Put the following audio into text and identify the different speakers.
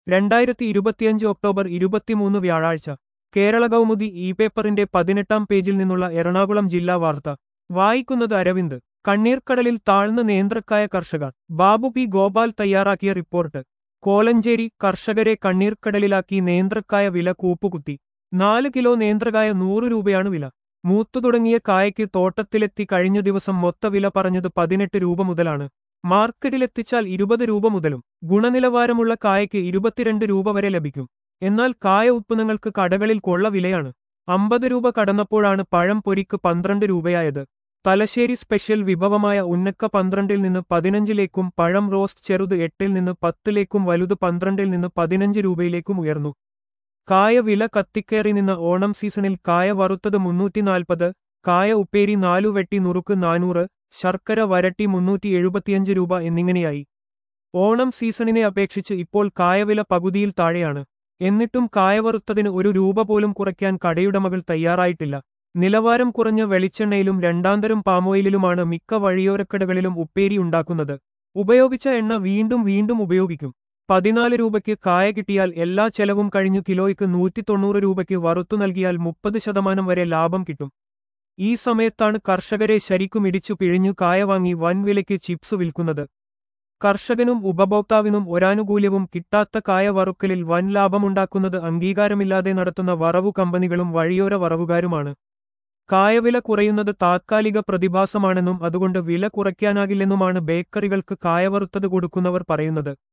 Speaker 1: 2025 October 23 വ്യാഴാഴ്ച കേരള കൗമുദി പേപ്പറിന്റെ 18-ാം പേജിൽ നിന്നുള്ള എറണാകുളം ജില്ലാ വാർത്ത വായിക്കുന്നത് അരവിന്ദ്. കണ്ണീർക്കടലിൽ താഴ്ന്ന് നേന്ത്രക്കായ കർഷകർ. ബാബു പി ഗോപാൽ തയ്യാറാക്കിയ റിപ്പോർട്ട്. കോലഞ്ചേരി. കർഷകരെ കണ്ണീർക്കടലിലാക്കി നേന്ത്രക്കായ വില കൂപ്പുകുത്തി. 4 കിലോ നേന്ത്രക്കായ 100 രൂപയാണ് വില. മൂത്തുതുടങ്ങിയ കായയ്ക്ക് തോട്ടത്തിലെത്തി കഴിഞ്ഞ ദിവസം മൊത്തവില പറഞ്ഞത് 18 രൂപ മുതലാണ്. മാർക്കറ്റിലെത്തിച്ചാൽ 20 രൂപ മുതലും. ഗുണനിലവാരമുള്ള കായയ്ക്ക് 22 രൂപ വരെ ലഭിക്കും. എന്നാൽ കായ ഉത്പന്നങ്ങൾക്ക് കടകളിൽ കൊള്ള വിലയാണ്. 50 രൂപ കടന്നപ്പോഴാണ് പഴം പൊരിക്ക് 12 രൂപയായത്. തലശ്ശേരി സ്പെഷ്യൽ വിഭവമായ ഉന്നക്ക 12-ൽ നിന്ന് 15-ലേക്കും പഴം റോസ്റ്റ് ചെറുത് 8-ൽ നിന്ന് 10-ലേക്കും വലുത് 12-ൽ നിന്ന് 15 രൂപയിലേക്കും ഉയർന്നു. കായ വില കത്തിക്കയറി നിന്ന ഓണം സീസണിൽ കായ വറുത്തത് 340, കായ ഉപ്പേരി 4 വെട്ടി നുറുക്ക് 400, ശർക്കര വരട്ടി 375 രൂപ എന്നിങ്ങനെയായി. ഓണം സീസണിനെ അപേക്ഷിച്ച് ഇപ്പോൾ കായവില പകുതിയിൽ താഴെയാണ്. എന്നിട്ടും കായ വറുത്തതിന് 1 രൂപ പോലും കുറയ്ക്കാൻ കടയുടമകൾ തയ്യാറായിട്ടില്ല. നിലവാരം കുറഞ്ഞ വെളിച്ചെണ്ണയിലും രണ്ടാന്തരം പാമോയിലിലുമാണ് മിക്ക വഴിയോരക്കടകളിലും ഉപ്പേരി ഉണ്ടാക്കുന്നത്. ഉപയോഗിച്ച എണ്ണ വീണ്ടും വീണ്ടും ഉപയോഗിക്കും. 14 രൂപയ്ക്ക് കായ കിട്ടിയാൽ എല്ലാ ചെലവും കഴിഞ്ഞു കിലോയ്ക്ക് 190 രൂപയ്ക്ക് വറുത്തു നൽകിയാൽ 30% വരെ ലാഭം കിട്ടും. ഈ സമയത്താണ് കർഷകരെ ശരിക്കും ഇടിച്ചു പിഴിഞ്ഞു കായ വാങ്ങി വൻ വിലയ്ക്ക് ചിപ്സ് വിൽക്കുന്നത്. കർഷകനും ഉപഭോക്താവിനും ഒരാനുകൂല്യവും കിട്ടാത്ത കായ വറുക്കലിൽ വൻ ലാഭമുണ്ടാക്കുന്നത് അംഗീകാരമില്ലാതെ നടത്തുന്ന വറവു കമ്പനികളും വഴിയോര വറവുകാരുമാണ്. കായവില കുറയുന്നത് താത്കാലിക പ്രതിഭാസമാണെന്നും അതുകൊണ്ട് വില കുറയ്ക്കാനാകില്ലെന്നുമാണ് ബേക്കറികൾക്ക് കായ വറുത്തത് കൊടുക്കുന്നവർ പറയുന്നത്.